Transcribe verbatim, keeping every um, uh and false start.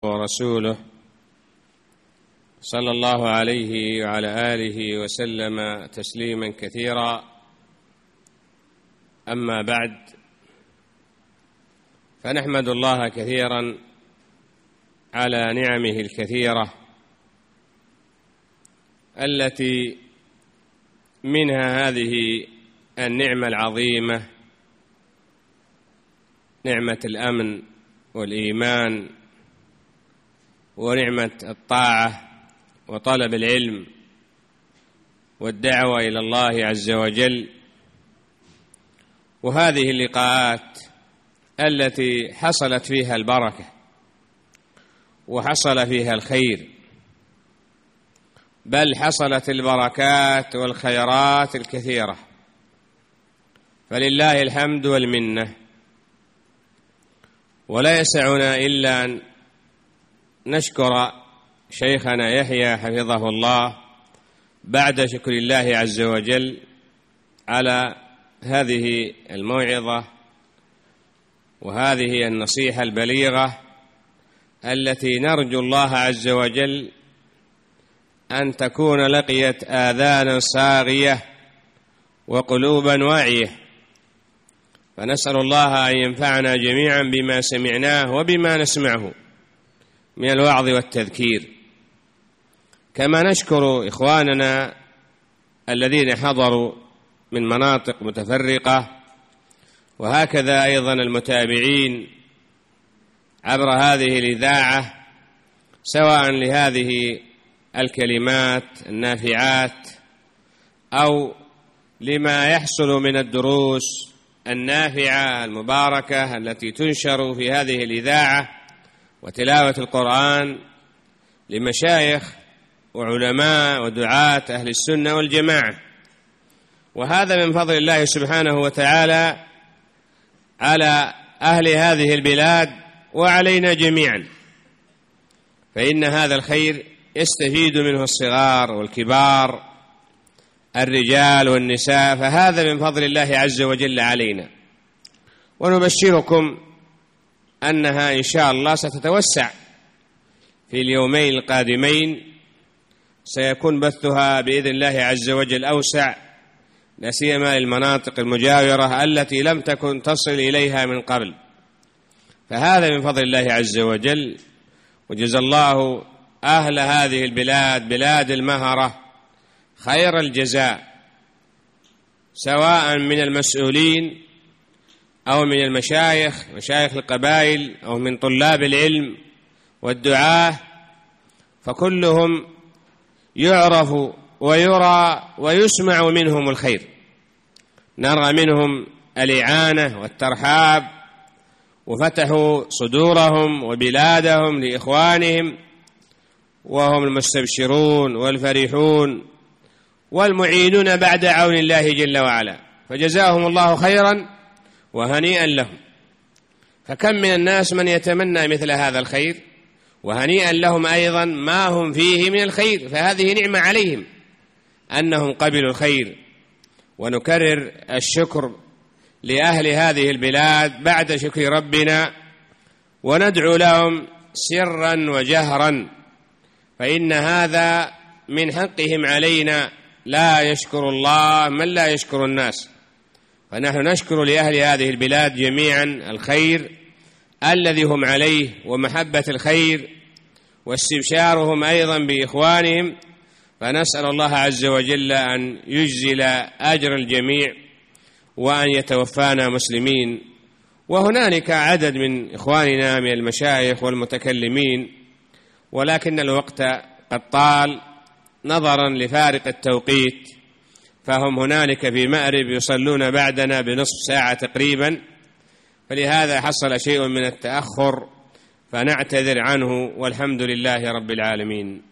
ورسوله صلى الله عليه وعلى آله وسلم تسليما كثيرا. أما بعد، فنحمد الله كثيرا على نعمه الكثيرة التي منها هذه النعمة العظيمة، نعمة الأمن والإيمان ونعمة الطاعة وطلب العلم والدعوة إلى الله عز وجل، وهذه اللقاءات التي حصلت فيها البركة وحصل فيها الخير، بل حصلت البركات والخيرات الكثيرة، فلله الحمد والمنة. ولا يسعنا إلا أن نشكر شيخنا يحيى حفظه الله بعد شكر الله عز وجل على هذه الموعظة وهذه النصيحة البليغة التي نرجو الله عز وجل أن تكون لقيت آذانا صاغية وقلوبا واعية، فنسأل الله أن ينفعنا جميعا بما سمعناه وبما نسمعه من الوعظ والتذكير. كما نشكر إخواننا الذين حضروا من مناطق متفرقة، وهكذا أيضا المتابعين عبر هذه الإذاعة، سواء لهذه الكلمات النافعات أو لما يحصل من الدروس النافعة المباركة التي تنشر في هذه الإذاعة وتلاوة القرآن لمشايخ وعلماء ودعاة أهل السنة والجماعة. وهذا من فضل الله سبحانه وتعالى على أهل هذه البلاد وعلينا جميعا، فإن هذا الخير يستفيد منه الصغار والكبار، الرجال والنساء، فهذا من فضل الله عز وجل علينا. ونبشركم أنها إن شاء الله ستتوسع في اليومين القادمين، سيكون بثها بإذن الله عز وجل أوسع، لا سيما المناطق المجاورة التي لم تكن تصل إليها من قبل، فهذا من فضل الله عز وجل. وجزى الله أهل هذه البلاد بلاد المهرة خير الجزاء، سواء من المسؤولين أو من المشايخ مشايخ القبائل أو من طلاب العلم والدعاة، فكلهم يعرف ويرى ويسمع منهم الخير، نرى منهم الإعانة والترحاب، وفتحوا صدورهم وبلادهم لإخوانهم، وهم المستبشرون والفرحون والمعينون بعد عون الله جل وعلا، فجزاهم الله خيرا وهنيئا لهم. فكم من الناس من يتمنى مثل هذا الخير، وهنيئا لهم أيضا ما هم فيه من الخير، فهذه نعمة عليهم أنهم قبلوا الخير. ونكرر الشكر لأهل هذه البلاد بعد شكر ربنا، وندعو لهم سرا وجهرا، فإن هذا من حقهم علينا، لا يشكر الله من لا يشكر الناس. فنحن نشكر لأهل هذه البلاد جميعا الخير الذي هم عليه ومحبة الخير واستبشارهم أيضا بإخوانهم، فنسأل الله عز وجل أن يجزل أجر الجميع وأن يتوفانا مسلمين. وهنالك عدد من إخواننا من المشايخ والمتكلمين، ولكن الوقت قد طال نظرا لفارق التوقيت، فهم هنالك في مأرب يصلون بعدنا بنصف ساعة تقريبا، فلهذا حصل شيء من التأخر، فنعتذر عنه، والحمد لله رب العالمين.